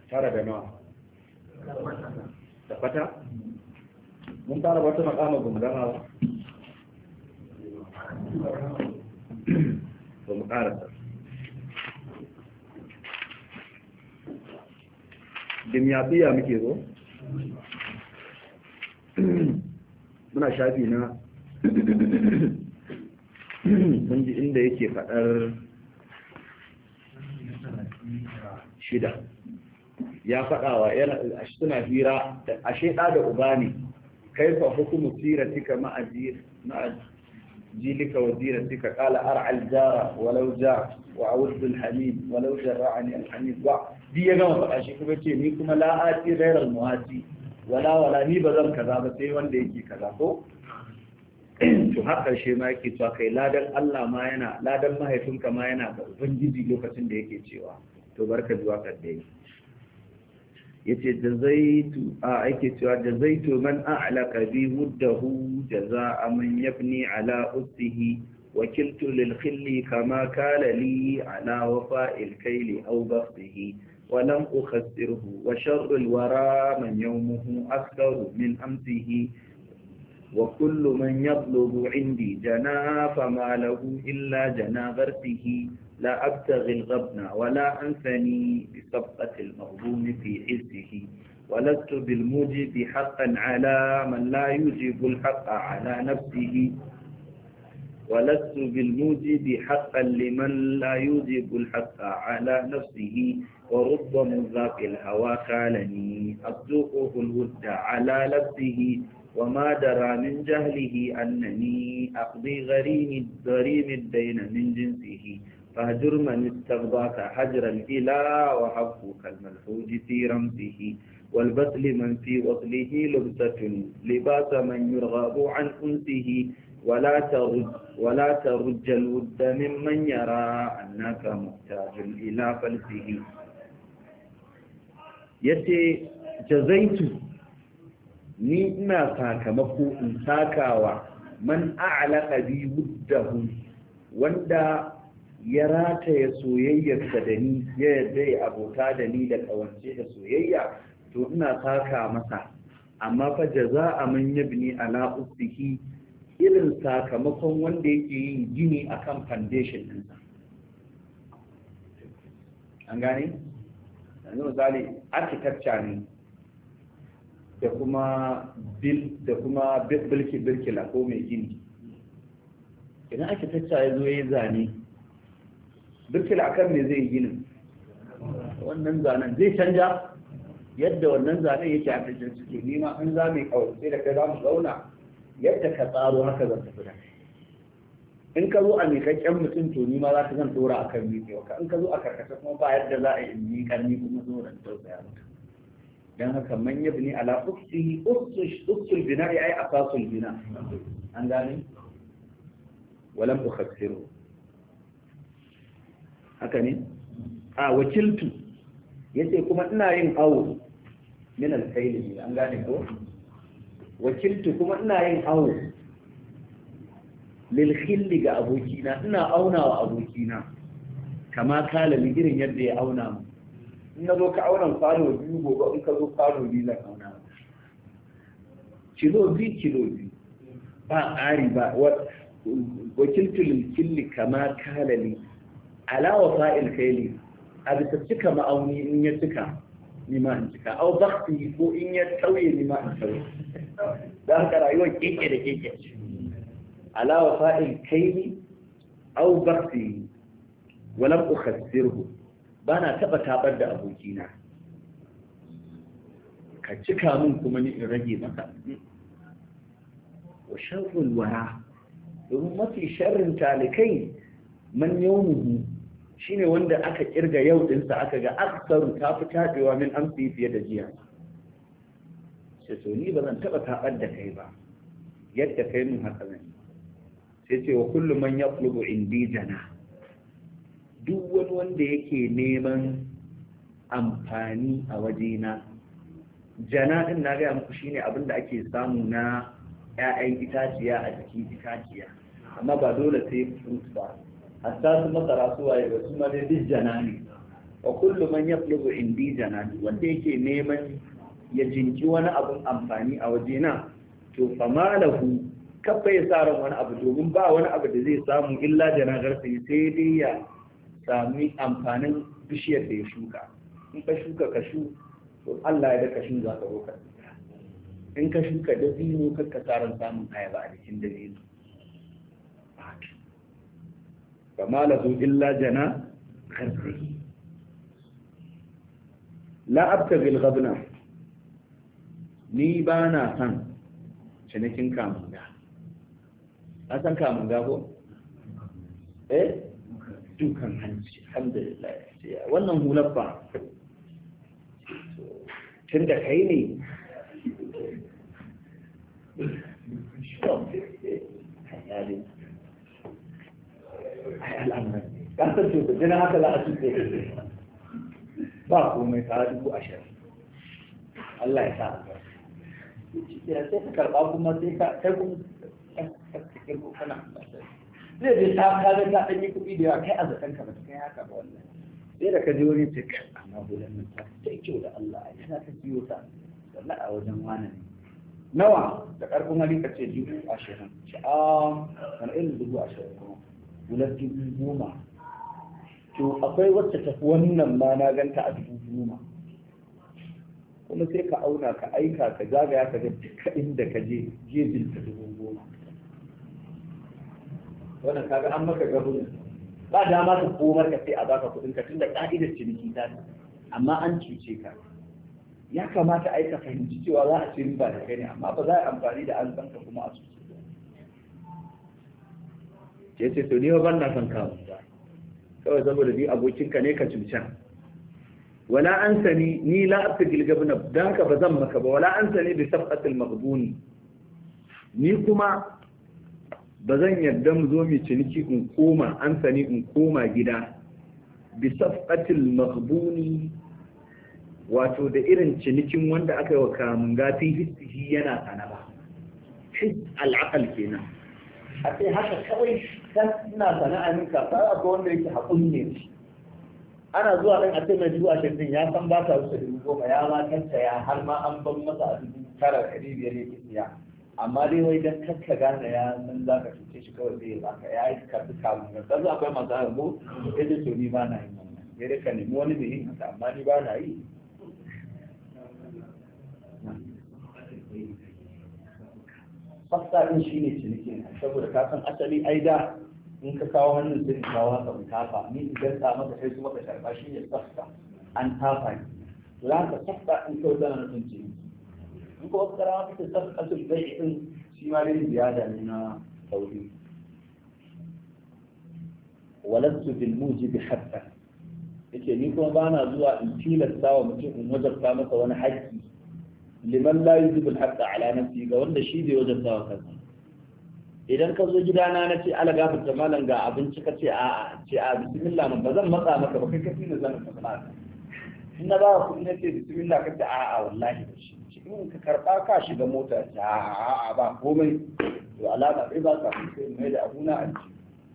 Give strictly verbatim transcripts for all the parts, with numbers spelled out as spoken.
tara da nawa da fata mun fara wata makama gumgama ba ba mu karasa dimyafiya muke zo muna shafi na mun ji inda yake faɗar shida ya faɗawa yana suna hira ashe ɗa da uba ne kaifa hukumu siratika ma'ajir جيلك وزيرتك قال أرعى الجارة ولو جاء وعود الحميد ولو جرعني الحميد دي يا جماعة فأشي كما تقول نيكم لا آتي غير المواتي ولا ولا ني بذل كذا بسي وان ديكي كذا فو to haka shi ma yake cewa kai ladan Allah ma yana ladan mahaifinka ma yana da ubangiji lokacin da yake cewa to barka zuwa kadai yace jazaitu a ake cewa jazaitu man a'laqa bi wuddahu jazaa'a man yabni ala ustihi wakiltu lil khilli kama kala li ala wafa'il kayli aw baghdihi wa lam ukhassirhu wa sharru al wara man yawmuhu aktharu min amsihi wa kullu man yatlubu 'indi jana fama lahu illa jana gharsihi لا أبتغي الغبن ولا أنثني بسبقة المغبون في عزه ولست بالموجب حقا على من لا يوجب الحق على نفسه ولست بالموجب حقا لمن لا يوجب الحق على نفسه ورب مذاق الهوى خالني أصدقه الود على لبسه وما درى من جهله أنني أقضي غريم الضريم الدين من جنسه فهجر من استغضاك حجر الإله وحفوك الملحوج في رمزه والبطل من في وصله لبسة لباس من يرغب عن أنسه ولا ترج, ولا ترج الود ممن يرى أنك محتاج إلى فلسه يتي جزيت ni ina sakamako in sakawa man a'laqa bi wuddahu wanda ya rataya soyayyarsa da ni ya yarda ya abota da ni da kawance da soyayya to ina saka masa amma fa jaza'a man yabni ala ustihi irin sakamakon wanda yake yin gini akan foundation ɗinsa an gane yanzu misali architecture ne da kuma bil da kuma bilki bilkila ko mai gini idan architecture ya zo ya zane bilkila akan me zai ginin wannan zanen zai canja yadda wannan zanen yake a cikin suke nima in za mu kawace da kai za mu zauna yadda ka tsaro haka zan tafi da in ka zo a miƙaƙƙen mutum to nima za ka zan dora akan miƙewa ka in ka zo a karkata kuma ba yadda za a yi miƙar ni kuma zo da tausaya maka dan haka man yabni ala uksihi uksul bina'i ay asasul bina an gane walam ukhassiru haka ne a wakiltu yace kuma ina yin awo min al-kayli an gane ko wakiltu kuma ina yin awo lil khilli ga abokina ina auna wa abokina kama kala mi irin yadda ya auna mu in na zo ka auna kwano biyu gobe in ka zo kwano biyu zan auna kilo biyu kilo biyu ba ƙari ba wakiltu lil khilli kama kala li ala wafa'il kayli a bisa cika ma'auni in ya cika ni ma in cika au bakti ko in ya tauye ni ma in tauye da haka rayuwar keke da keke ala wafa'il kayli au bakti walam ukhassirhu bana taba tabar da abokina ka cika min kuma ni in rage maka wa sharrul wara domin mafi sharrin talikai man yawmuhu shine wanda aka kirga yau dinsa aka ga aksaru ta fi tabewa min amsi fiye da jiya sai to ni ba zan taba tabar da kai ba yadda kai mun haka zan sai ce wa kullu man yaqlubu indi jana duk wani wanda yake neman amfani a wajena jana din na ga muku shine abin da ake samu na ƴaƴan itaciya a jikin itaciya amma ba dole sai fruit ba hatta su masara su waye ba su ma dai duk jana ne wa kullu man yatlubu indi janati wanda yake neman ya jinki wani abun amfani a wajena to fa malahu kafa ya sa ran wani abu domin ba wani abu da zai samu illa janagar sai sai dai ya sami amfanin bishiyar da ya shuka in ka shuka kashu to Allah ya da kashin za ka roka in ka shuka dabino ka ka sa ran samun ayaba a cikin dabino fa malahu illa janagar sai la abtaghi al-ghabna ni ba na san cinikin kamunga a san kamunga ko eh dukan hanci alhamdulillah wannan hular ba tun da kai ne ai al'amuran kasar cuta jina haka za a cuta ba komai ka dubu ashirin Allah ya sa a sai ka karɓa kuma sai ka kai kuma kana zai je ta kaga ta ɗanyi kuɗi da yawa kai a zaton ka ba ta kai haka ba wannan sai da ka je wani ce kai amma bulan nan ta ta kyau da Allah a yana ta biyo ta sannan a wajen wani ne nawa da ƙarfin hali ka ce dubu ashirin ce a wani irin dubu ashirin kuma bulan dubu goma to akwai wacce tafi wannan ma na ganta a dubu goma kuma sai ka auna ka aika ka zagaya ka ga duka inda ka je jejin ta dubu goma wannan kaga an maka gabu ba dama ka komar ka sai a baka kudin ka tunda ka'idar ciniki ta amma an cuce ka ya kamata ai ka fahimci cewa za a ci riba da kai ne amma ba za a amfani da an san ka kuma a cuce ka ce ce to ni ba na san ka ba kawai saboda ni abokinka ne ka cuce wala an sani ni la abtagil gabna dan ka bazan maka ba wala an sani bi safqatil maghbuni ni kuma bazan yarda mu zo mu ciniki in koma an sani in koma gida bi safqatil maghbuni wato da irin cinikin wanda aka yi wa kamun gafi hissihi yana sana ba his al'aqal kenan a sai haka kawai kan ina sana'a min ka fara ko wanda yake haƙuri ne ana zuwa ɗan a ce mai dubu ashirin din ya san ba ta wuce dubu goma ya ma kanta ya har ma an ban masa a dubu tara ɗari biyar ya siya amma dai wai dan kakka gane ya san za ka cuce shi kawai zai baka ya yi karɓi kamun ga kazu akwai masu hango ya ce to ni ba na yin wannan ya dai ka nemi wani mai yin haka amma ni ba na yi fasta ɗin shi ne cinikin saboda ka san asali ai da in ka kawo hannun sai kawo haka mu tafa ni idan ta maka sai kuma ka karba shi ne safta an tafa ni za ka safta in kawai zana nufin ce in ko wasu karawa kake safta su bai din shi ma dai ziyada ne na sauri walastu bil mujibi hatta yake ni kuma ba na zuwa in tilasta wa mutum in wajabta masa wani haƙƙi liman la yujibu al haqqa ala nafsi ga wanda shi bai wajabta wa kansa idan ka zo gidana na ce ala gafarta malam ga abinci ka ce a ce a bismillah man ba zan matsa maka ba kai kafi na zan ka fara in na ba ku ina ce bismillah ka ce a a wallahi ba shi in ka karba ka shiga mota ce a a ba komai to alama sai ba ka sai mai da abuna a ci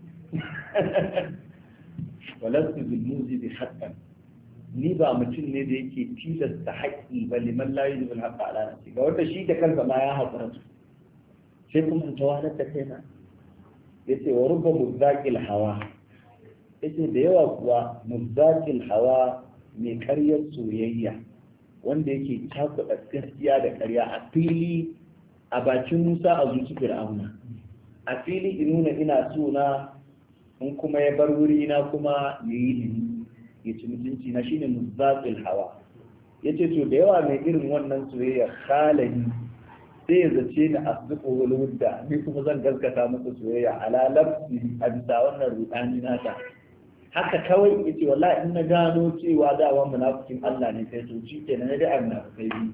walastu bil mujibi haqqan ni ba mutum ne da yake tilasta haƙƙi ba liman la yujibu al haqqa ala nafsi ga wanda shi da kansa ma ya haƙura sai kuma in tawalar da kaina ya ce wa rubba muzakil hawa ya ce da yawa kuwa muzakil hawa mai karyar soyayya wanda yake cakuɗa gaskiya da karya a fili a bakin musa a zuci fir'auna a fili in nuna ina so na in kuma ya bar wuri na kuma ya yi dini ya ci mutunci na shine muzakil hawa ya ce to da yawa mai irin wannan soyayya khalani sai ya zace ni asdiqu wal wudda ni kuma zan gaskata muku soyayya ala lafsi a bisa wannan rudani nata haka kawai yace wallahi in na gano cewa dawa munafikin Allah ne sai to shi kenan ne da munafikai bi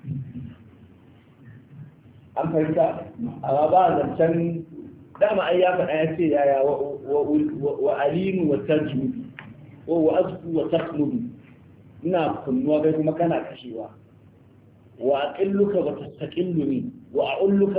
an fahimta amma ba zancen dama ai ya faɗa ya ce yaya wa alinu wa tajmu wa azku wa takhmudu ina kunnuwa kai kuma kana kashewa وأقلك وتستقلني وأعلك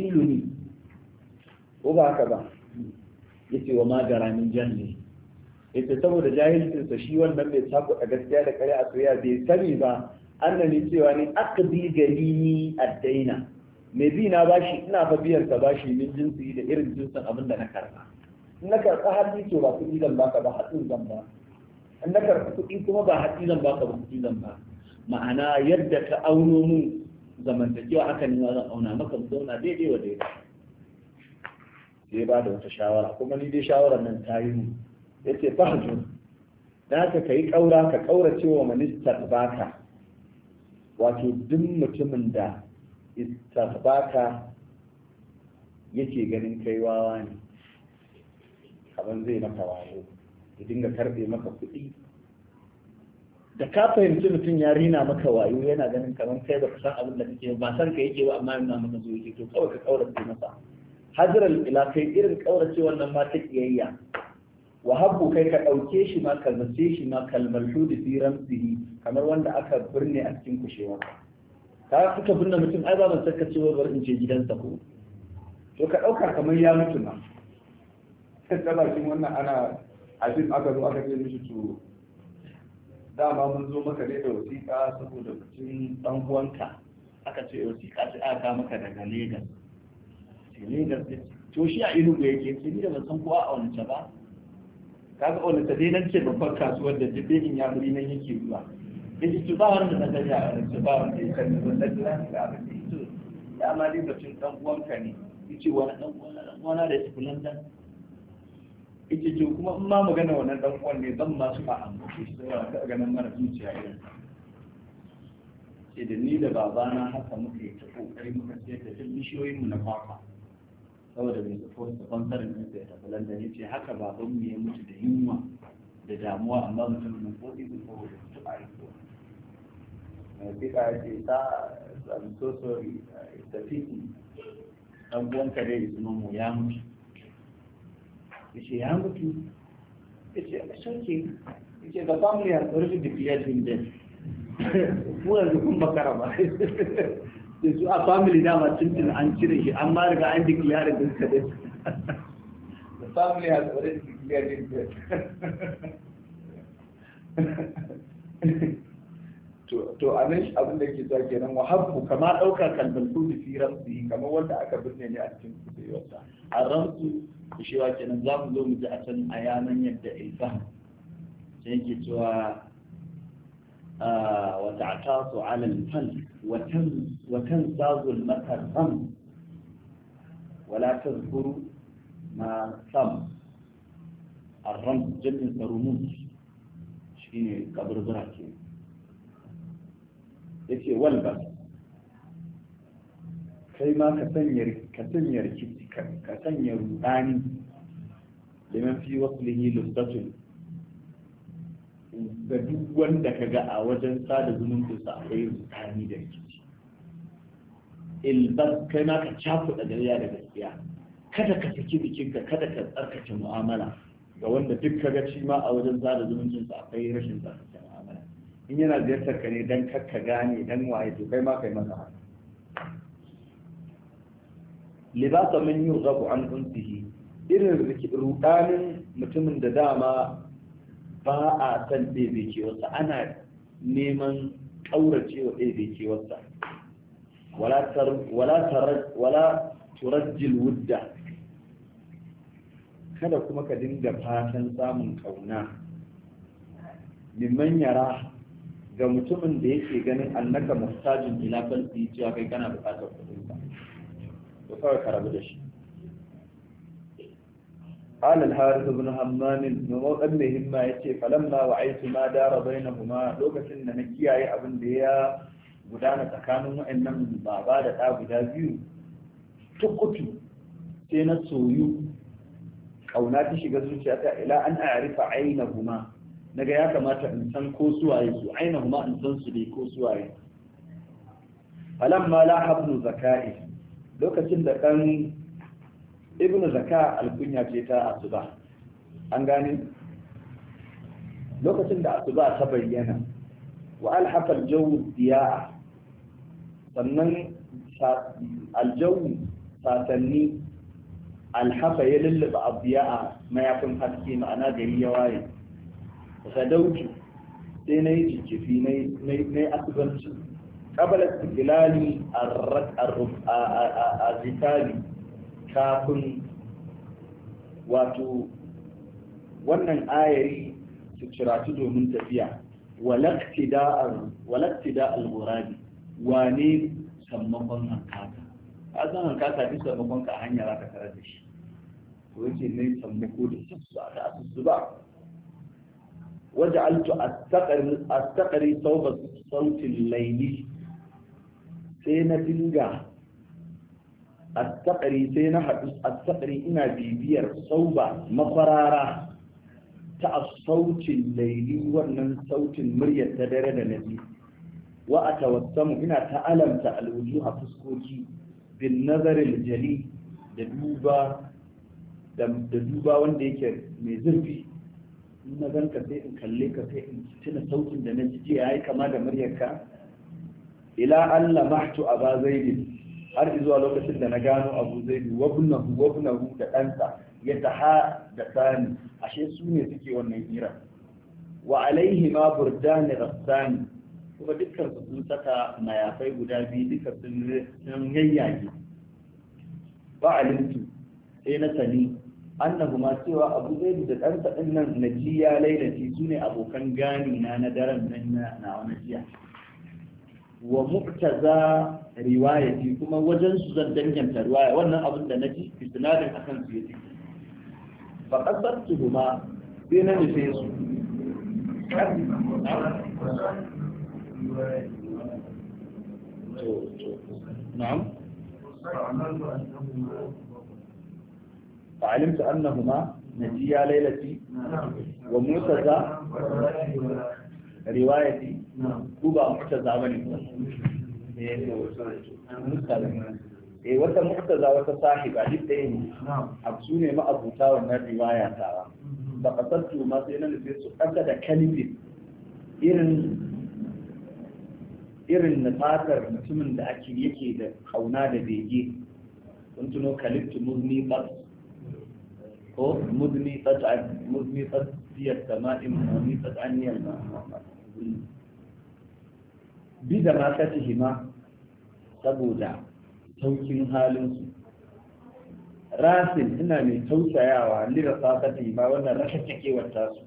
وتعلني وهكذا يتي وما جرى من جهلي yace saboda jahilcinsa shi wannan bai sako a gaskiya da kare a soyayya bai sani ba annani cewa ni aqdi galini addaina me bi na bashi ina fa biyar ka bashi min jinsi da irin jinsin abin da na karba in na karba hadisi to ba kuɗi zan baka ba hadin zan ba in na karba kuɗi kuma ba hadisi zan baka ba kuɗi zan ba ma'ana yadda ka auno mun zamantakewa haka ne zan auna maka mu zauna daidai wa daidai sai ba da wata shawara kuma ni dai shawarar nan ta yi mu yace fahjur da haka kai kaura ka kaura cewa ministar baka wato duk mutumin da istarbaka yake ganin kai wawa ne kaman zai maka wayo ya dinga karbe maka kuɗi da ka fahimci mutum ya rina maka wayo yana ganin kaman kai ba ka san abin da kake ba san ka yake ba amma yana maka zo yake to kawai ka kaurace masa hajral ila kai irin kaurace wannan ma ta kiyayya wa habbu kai ka dauke shi ma ka zace shi ma kalmar hudi fi ramsihi kamar wanda aka birne a cikin kushewa ka kuka binne mutum ai ba ban saka cewa bar in je gidansa ko to ka dauka kamar ya mutu ma sai bakin wannan ana abin aka zo aka ce mishi to dama mun zo maka ne da wasiƙa saboda mutum dan uwanka aka ce wasiƙa ce aka maka daga Lagos sai Lagos to shi a Enugu yake sai ni da ban san kowa a wannan ba kaga wannan ta dai nan ce babbar kasuwar da dubin ya muri nan yake zuwa yace to ba wanda na gani a wannan ba wanda ya sani wannan da ga abin to ya ma dai batun dan uwanka ne yace wani dan uwana dan uwana da yake London yace to kuma in ma magana wannan dan uwan ne zan ma su ba an shi sai ka ganin mara zuciya irin sai da ni da babana haka muke ta kokari muka ce da duk bishiyoyin mu na kwakwa saboda mai support da bankarin din sai ta bulan da yace haka baban mu ya mutu da yunwa da damuwa amma mutum mun kodi da ko da su ai ko sai ka ce ta I'm so sorry it's a pity dan uwan ka dai sunan mu ya mutu yace ya mutu yace a sauke yace the family has already declared him dead mu yanzu kun bakara ba da su a family dama tuntun an cire shi an ma riga an declare din sa dai the family has already declared him dead to to anan abin da yake sa kenan wa habbu kama dauka kalbal kudi fi ramsi kamar wanda aka binne ne a cikin kusurwarsa a ramsu shi wa kenan za mu zo mu ji a can a yanan yadda ilfaham sai yake cewa wa ta'tasu ala al-fal wa tan wa tanzazu al-makarram wa la tadhkuru ma sam ar-ram jam'in sarumus shine kaburbura ke yace wal bas kai ma ka sanya ka sanya rikici ka sanya rudani liman fi waslihi lubbatun ga duk wanda ka ga a wajen sada zumunci sa akwai rudani da rikici ilbas kai ma ka cakuɗa gariya da gaskiya kada ka saki bikinka kada ka tsarkake mu'amala ga wanda duk ka ga shi ma a wajen sada zumuncin sa akwai rashin tsarkake mu'amala in yana ziyartar ka ne dan kakka gane dan waye to kai ma kai masa haka libasa min yughabu an unsihi irin rudanin mutumin da dama ba a san ɗebe kewarsa ana neman ƙaurace wa ɗebe kewarsa wala turajjil wudda kada kuma ka dinga fatan samun ƙauna mimman yara ga mutumin da yake ganin annaka muhtajin ila falsi cewa kai kana buƙatar kuɗinsa to kawai ka rabu da shi قال الحارث بن همام نمو ابن همة يتي فلما وعيت ما دار بينهما لوكسن na kiyaye abin da ya gudana tsakanin wa'annan baba da ɗa guda biyu tukutu sai na soyu kauna ta shiga zuciyata ila an a'rifa ainahuma naga ya kamata in san ko suwaye su ainahuma in san su dai ko suwaye falamma la habnu zakai lokacin da dan ibnu zaka alkunya ce ta asuba an gane lokacin da asuba ta bayyana wa alhafa aljawu diya'a sannan aljawu satanni alhafa ya lullaba abdiya'a mayafin haske ma'ana gari ya waye sadauki sai na yi jijjifi na yi asibanci ƙabalar tikilali a zitali kafin wato wannan ayari su ciratu domin tafiya walaktida al-muradi wane sammakon hankaka a zan hankaka duk sammakon ka hanya za ka tarar da shi to yake ne sammako da sassa da asusu ba وجعلت أستقري صوب صوت الليل سينا دنجا أستقري سينا أستقري إنا بيبير صوب مقرارة تاع الصوت الليلي ونن صوت المرية تدرد نبي وأتوسم إنا تألم الوجوه فسكوكي بالنظر الجلي دبوبا دبوبا ونديك مزرفي na gan ka sai in kalle ka sai in tuna sautin da na ji yayi kama da muryarka ila Allah mahtu aba zaid har zuwa lokacin da na gano abu zaid wa ibnahu wa ibnahu da ɗansa ya taha da sani ashe su ne suke wannan hira wa alaihi ma burdan rassani kuma dukkan su sun saka mayafai guda biyu duka sun sun yayyage ba alimtu sai na sani annahu ma cewa abu zai da ɗansa ɗin nan najiya lailati su ne abokan gani na na daren nan na wani jiya wa muktaza riwayati kuma wajen su zan danganta riwaya wannan abin da naji isnadin akan su yake fa qasartuhuma sai na nufe su na'am فعلمت أنهما نجيا ليلتي ومعتزى روايتي كوبا معتزى بني eh wata mu'taza wata sahiba duk da yin absu ne ma'abuta wannan riwaya tawa ba kasartu ma sai na nufi su kasa da kalbi irin irin nafatar mutumin da ake yake da kauna da bege kun tuno kalibtu muzni bas ko mudni qat'an mudni qadiyat tama'im mudni qat'an yalma bi da ma katihima saboda saukin halin su rasin ina mai tausayawa lira sakati ma wannan rashin takewar tasu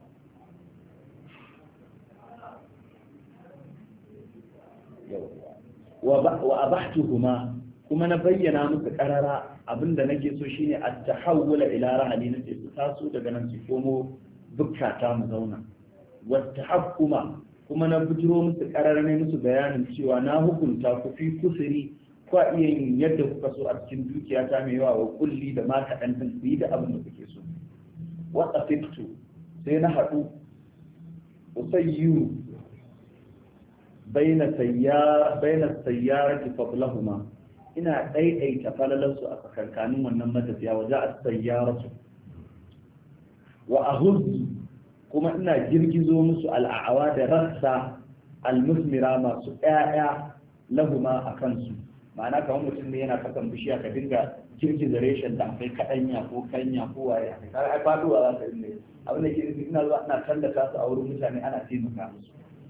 wa abahtuhuma kuma na bayyana musu karara abinda nake so shine at-tahawula ila rahali nace su taso daga nan su komo bukkata mu zauna wat-tahakkuma kuma na bujiro musu karara ne musu bayanin cewa na hukunta ku fi kusuri ko iya yin yadda kuka so a cikin dukiya ta mai yawa wa kulli da ma kaɗan din ku yi da abin da kuke so wa tafiktu sai na haɗu usayyu baina sayyara baina sayyarati fadlahuma ina ɗaiɗaita falalarsu a tsakankanin wannan matafiya waje a sayyaratu wa a kuma ina girgizo musu al'awa da rassa almusmira masu ƴaƴa lahuma a kansu ma'ana kamar mutum ne yana kasan bishiya ka dinga girgiza reshen da akwai kaɗanya ko kanya ko waye a kai ai faduwa za ka yi abin da ke ina zuwa ina tallata su a wurin mutane ana taimaka musu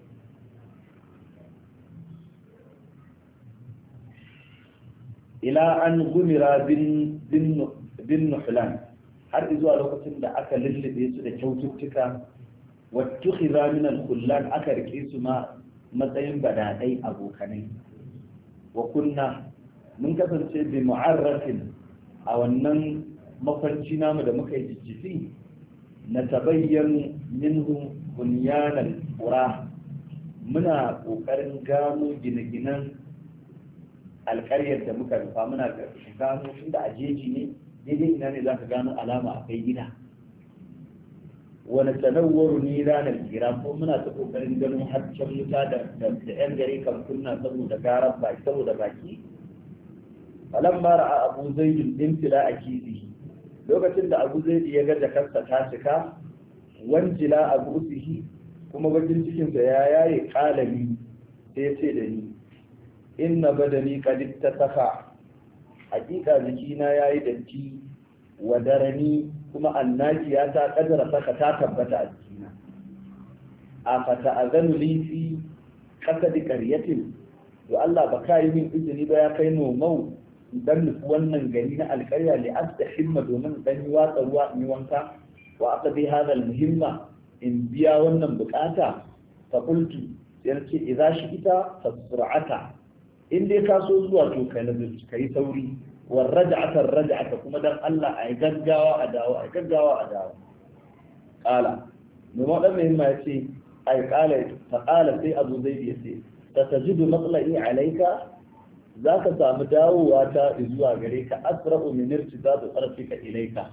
ila an gumira bin nuhlan har zuwa lokacin da aka lullube su da kyaututtuka wattukhiza min al-khullan aka rike su ma matsayin badadai abokanai wa kunna mun kasance bi mu'arrafin a wannan mafarki namu da muka yi jijjifi na tabayyan minhu bunyanan qura muna kokarin gano gine-ginen alƙaryar da muka rufa muna gano tun da ajeji ne daidai ina ne za ka gano alama a kai gida wani sanarwar ni ranar gira ko muna ta ƙoƙarin ganin haccen wuta da yan gari kan kunna saboda garar baki saboda baki falan mara a abu zaidun dimtila a kisi lokacin da abu zaidu ya ga jakarsa ta cika wanjila abu usihi kuma bakin cikinsa ya yaye kalami sai ce da ni inna badani qad ittasafa hakika jikina yayi datti wa darani kuma annajiya ta kadara saka ta tabbata a jikina a fata azanu li fi qasadi qaryatin to Allah ba ka yi min izini ba ya kai nomau dan nufi wannan gari na alƙarya li astahimma domin dan yi watsa ruwa in yi wanka wa aqdi hadha almuhimma in biya wannan bukata fa qultu sai ce idza shi'ita fasra'ata in dai ka so zuwa to kai nazari kai sauri war raj'ata raj'ata kuma dan Allah ai gaggawa a dawo ai gaggawa a dawo qala nomau dan muhimma yace ai qala fa qala sai Abu Zaid yace tatajidu matlai alayka za ka samu dawowa ta zuwa gare ka asra'u min irtidad tarfika ilayka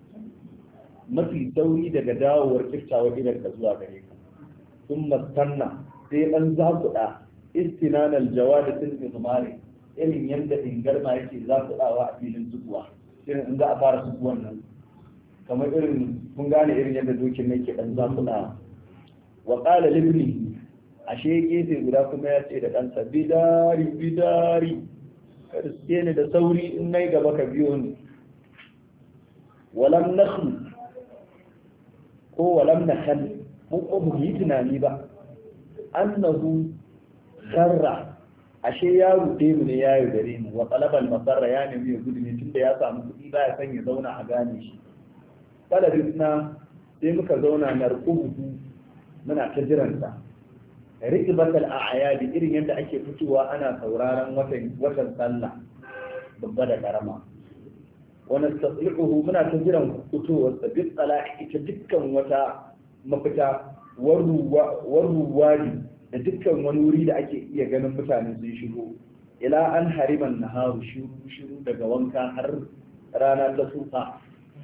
mafi sauri daga dawowar kiftawa idan ka zuwa gare ka thumma sanna sai dan zakuda istinan aljawad fil izmari irin yanda ingarma yake zakudawa a filin zuwa irin in za a fara zuwan nan kamar irin kun gane irin yadda dokin ne ke dan zakuda wa qala libni ashe gefe guda kuma ya ce da ɗansa bidari bidari ka riske ni da sauri in nai gaba ka biyo ni walam nakhlu ko walam nakhal mun ko mu yi tunani ba annahu garra ashe ya rute mu ne ya yaudare mu wa talabal masarra ya nemi ya gudu ne tunda ya samu kuɗi baya son ya zauna a gane shi talabisna sai muka zauna na rukubu muna ta jiransa rikibatal a'yadi irin yadda ake fitowa ana sauraron watan watan sallah babba da karama wa nastati'uhu muna ta jiran fitowar sa bi tsala'i ita dukkan wata mafita warruwari da dukkan wani wuri da ake iya ganin mutane sun shigo ila an hariman naharu shiru shiru daga wanka har rana ta tsufa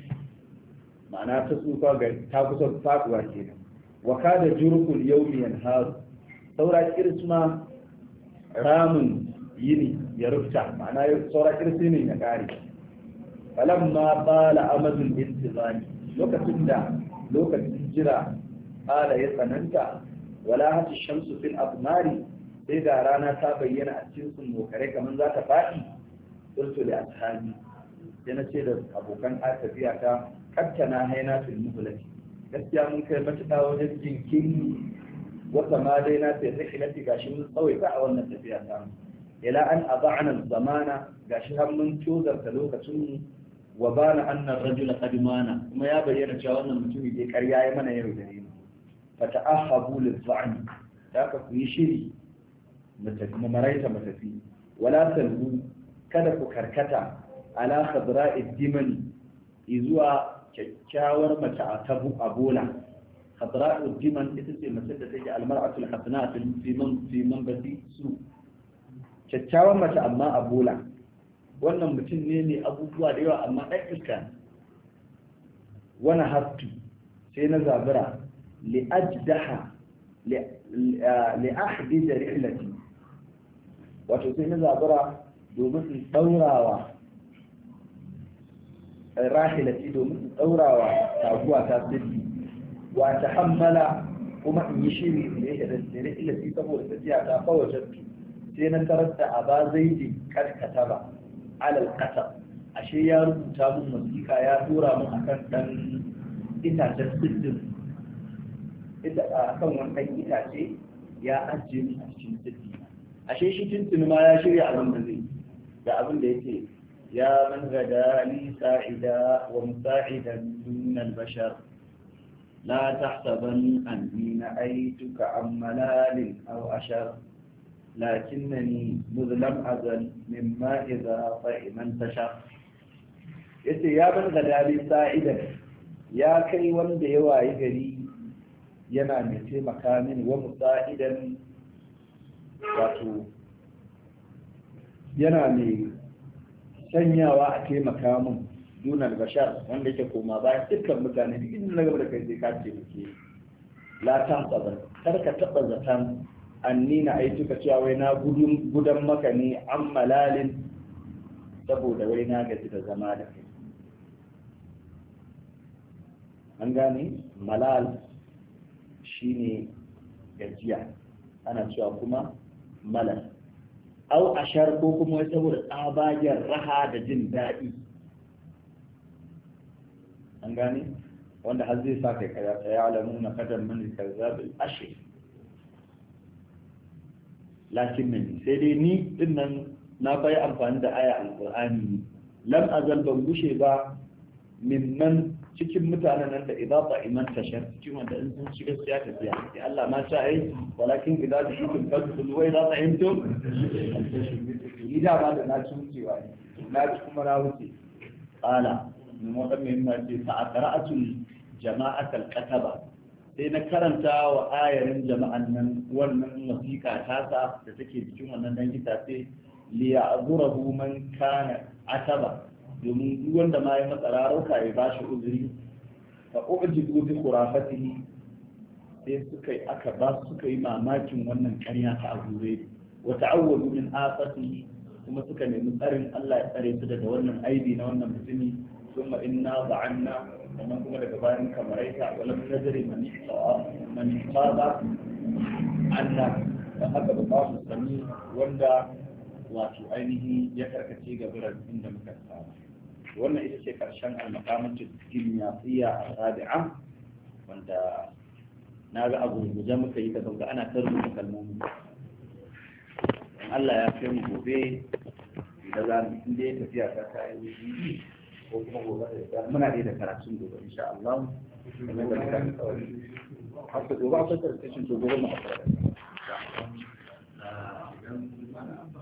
ma'ana ta tsufa ga ta kusa faduwa kenan wa kada jurkul yawmi yanharu saura kirisma ramin yini ya rufta ma'ana saura kirsi ne ya kare falamma bala amadul intizami lokacin da lokacin jira ala ya tsananta wala hati shamsu fil abmari sai da rana ta bayyana a cikin sun mokare kamar za ta faɗi qultu li ashabi sai na ce da abokan tafiya ta kattana haina fil muhlati gaskiya mun kai matuƙa wajen jinkiri wata ma dai na sai rihilati gashi mun tsawaita a wannan tafiya ta ila an aba'na zamana gashi har mun tozarta lokacin mu wa bana anna ar-rajula qad mana kuma ya bayyana cewa wannan mutumi dai ƙarya ya mana yau da ni fa ta'ahabu lil-za'n da ka ku yi shiri mutafi maraita matafi wala talbu kada ku karkata ala khadra'id dimani izuwa kyakkyawar mace a tabu abola خضراء الدمن ita ce mace da take almar'atul hasana fi man fi man bati su kyakkyawan mace amma a bola wannan mutum ne mai abubuwa da yawa amma ɗan iska wani haftu sai na zabira li ajdaha li ahdi da rihlati wato sai na zabira domin in daurawa rahilati domin in daurawa taguwa ta sirri wa tahammala kuma in yi shiri ne da dare ilafi saboda tafiya ta fawajattu sai na tarar da aba zaidi karkata ba alal qatab ashe ya rubuta mun musika ya tura mun akan dan itacen siddin ita akan wannan itace ya ajiye mu a cikin siddi ashe shi tuntuni ma ya shirya abin da zai da abin da yake ya man gada li sa'ida wa musa'idan min al-bashar لا تحسبن أني نأيتك عن ملال أو أشر لكنني مذلم أزل مما إذا طعم انتشر yace ya ban gadali sa'idan ya kai wanda ya wayi gari yana mai taimaka min wa musa'idan wato yana mai sanyawa a taimaka min dunar bashar wanda yake koma bayan dukkan mutane duk inda na gaba da kai sai ka ce muke la ta tsabar kar ka taba zatan anni na aiki ka cewa wai na gudun gudan maka ne an malalin saboda wai na gaji da zama da kai an gane malal shine gajiya ana cewa kuma malal au ashar ko kuma saboda tsabagen raha da jin daɗi an gane wanda har zai sa kai kaya ta ya'lamuna qadar man kazzab al-ashir lakin min sai dai ni din nan na bai amfani da aya alqur'ani lam azal ban gushe ba mimman cikin mutanen nan da idza ta'iman tashar cikin wanda in sun shiga siya tafiya sai Allah ma sha ai walakin idza tashukum fadkhul wa idza ta'imtum ni da ma da na cincewa na ci kuma na wuce qala min wadan min ma ce ta'aqra'atul jama'at al-kataba sai na karanta wa ayarin jama'an nan wannan wasiƙa tasa da take cikin wannan dan itace li ya'zurahu man kana ataba domin duk wanda ma ya masa rarauka ya ba shi uzuri fa ujibu bi khurafatihi sai suka yi aka ba suka yi mamakin wannan ƙarya ta Abu Zaid wa ta'awwadu min afatihi kuma suka nemi tsarin Allah ya tsare su daga wannan aibi na wannan mutumi thumma inna ba'anna sannan kuma daga bayan kamaraita wa lam nadri man ihtawa man ihtada anna da haka ba su sani wanda wato ainihi ya karkace ga biran inda muka saba wannan ita ce karshen al-maqamatu dimyatiyya ar-rabi'a wanda na ga abu guje muka yi da sauka ana ta rubuta kalmomi in Allah ya kai mu gobe da za mu inda ya tafiya ta kai ko kuma gobe da muna da karatun gobe insha Allah kamar da muka kawai haka gobe akwai karatun to gobe mu